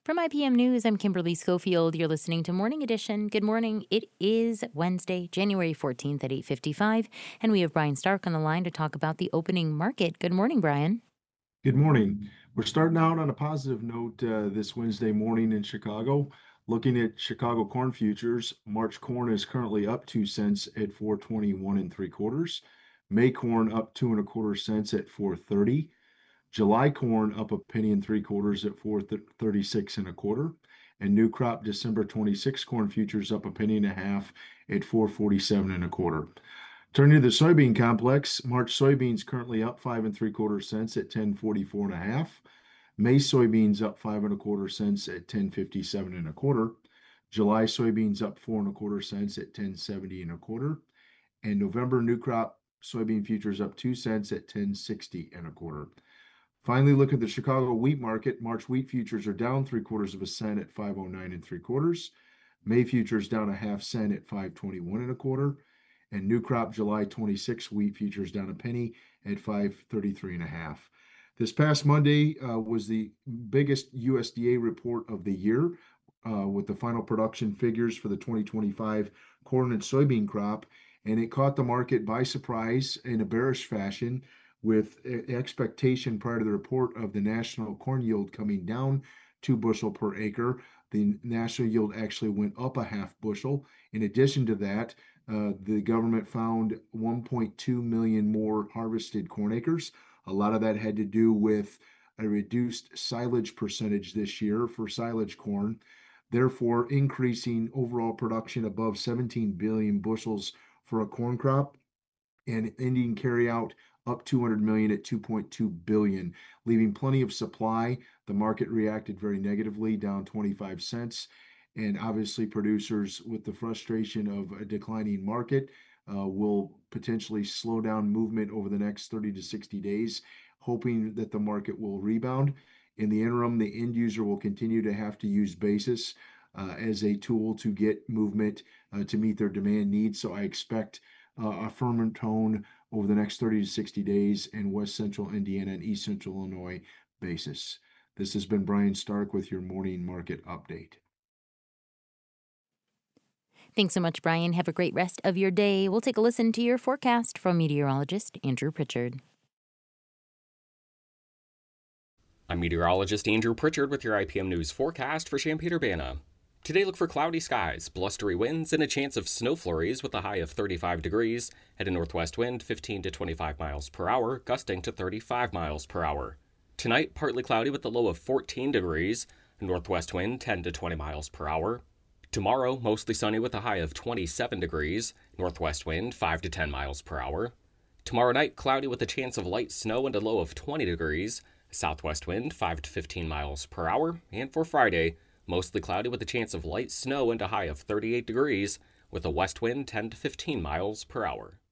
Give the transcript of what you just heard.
From IPM News, I'm Kimberly Schofield. You're listening to Morning Edition. Good morning. It is Wednesday, January 14th at 8:55, and we have Brian Stark on the line to talk about the opening market. Good morning, Brian. Good morning. We're starting out on a positive note this Wednesday morning in Chicago. Looking at Chicago corn futures, March corn is currently up 2 cents at 421 and three quarters. May corn up 2 1/4 cents at 430. July corn up a penny and three quarters at 436 and a quarter. And new crop December 26 corn futures up a penny and a half at 447 and a quarter. Turning to the soybean complex, March soybeans currently up 5 3/4 cents at 1044 and a half. May soybeans up 5 1/4 cents at 1057 and a quarter. July soybeans up 4 1/4 cents at 1070 and a quarter. And November new crop soybean futures up 2 cents at 1060 and a quarter. Finally, look at the Chicago wheat market. March wheat futures are down 3/4 of a cent at 509 and three quarters. May futures down a half cent at 521 and a quarter. And new crop July 26 wheat futures down a penny at 533 and a half. This past Monday was the biggest USDA report of the year with the final production figures for the 2025 corn and soybean crop. And it caught the market by surprise in a bearish fashion with expectation prior to the report of the national corn yield coming down 2 bushel per acre. The national yield actually went up a half bushel. In addition to that, the government found 1.2 million more harvested corn acres. A lot of that had to do with a reduced silage percentage this year for silage corn, therefore increasing overall production above 17 billion bushels for a corn crop and ending carryout up 200 million at 2.2 billion, leaving plenty of supply. The market reacted very negatively, down 25 cents. And obviously, producers, with the frustration of a declining market, will potentially slow down movement over the next 30 to 60 days, hoping that the market will rebound. In the interim, the end user will continue to have to use basis as a tool to get movement to meet their demand needs. So I expect a firmer tone over the next 30 to 60 days in West Central Indiana and East Central Illinois basis. This has been Brian Stark with your morning market update. Thanks so much, Brian. Have a great rest of your day. We'll take a listen to your forecast from meteorologist Andrew Pritchard. I'm meteorologist Andrew Pritchard with your IPM News forecast for Champaign-Urbana. Today, look for cloudy skies, blustery winds, and a chance of snow flurries with a high of 35 degrees and a northwest wind 15 to 25 miles per hour, gusting to 35 miles per hour. Tonight, partly cloudy with a low of 14 degrees, a northwest wind 10 to 20 miles per hour. Tomorrow, mostly sunny with a high of 27 degrees, northwest wind 5 to 10 miles per hour. Tomorrow night, cloudy with a chance of light snow and a low of 20 degrees, southwest wind 5 to 15 miles per hour. And for Friday, mostly cloudy with a chance of light snow and a high of 38 degrees, with a west wind 10 to 15 miles per hour.